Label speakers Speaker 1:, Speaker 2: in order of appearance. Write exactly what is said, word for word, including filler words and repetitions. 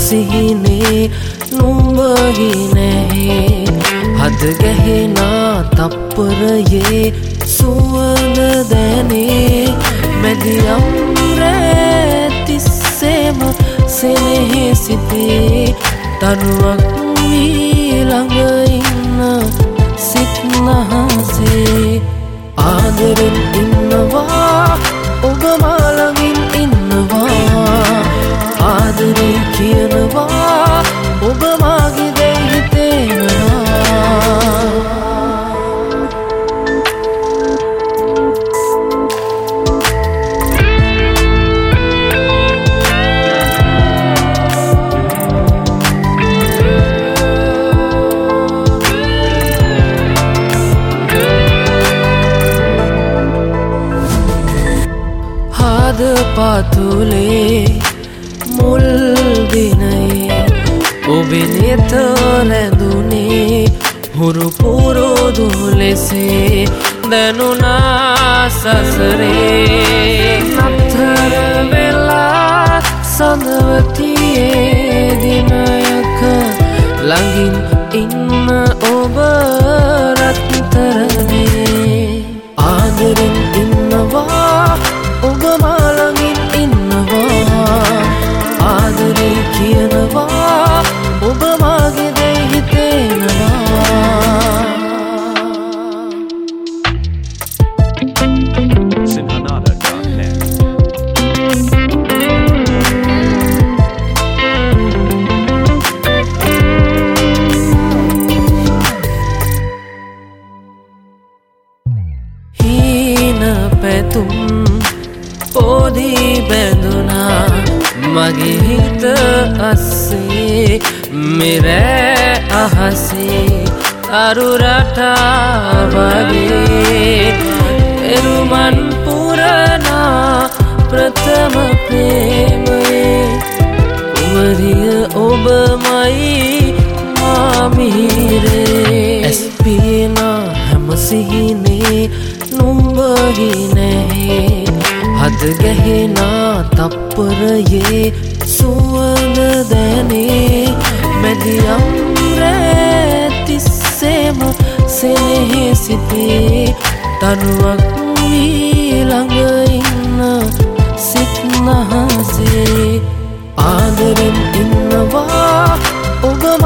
Speaker 1: සිහිනේ නුඹහි නැහැ හද ගැහෙනා තප්පරයේ සුවඳ දැනේ මැදියම් රෑ තිස්සේම සෙනෙහි සිතේ තනුවක් වී ළඟ ඉන්න සිත් නහසේ ආදරෙන් ඉන්නවා ඔබ මා ළඟින් ඉන්නවා ආදරේ කියනවා ඔබ මාගේ දේ හිතෙනවා හද පාතුලේ මුල් දිනයේ ඔබේ නෙත රැඳුනේ හුරු පුරුදු ලෙසේ දැනුණා සසරේ නතර වෙලා සඳවතියේ දිනයක ළඟින් ඉන්න ඔබ රත්තරනේ ආදරෙන් ඉන්නවා ඔබ මා ළඟින් ඉන්නවා ආදරේ කියනවා ඔබ මාගේ දේ හිතෙනවා
Speaker 2: Sinhanada dot net
Speaker 1: හීන පැතුම් පොඩි බැඳුනා මගේ හිත අස්සේ මෙරෑ අහසේ අරු රටා වගේ එරුමන් පුරනා ප්‍රථම ප්‍රේමයේ කුමරිය ඔබමයි මාමිරේ ඇස් පියනා හැම සිහිනේ නුඹහි නැහැ හද ගැහෙනා තප්පරයේ සුවඳ දැනේ මැදියම් රෑ තිස්සේම සෙනෙහි සිතේ තනුවක් වී ළඟ ඉන්න සිත් නහසේ ආදරෙන් ඉන්නවා ඔබ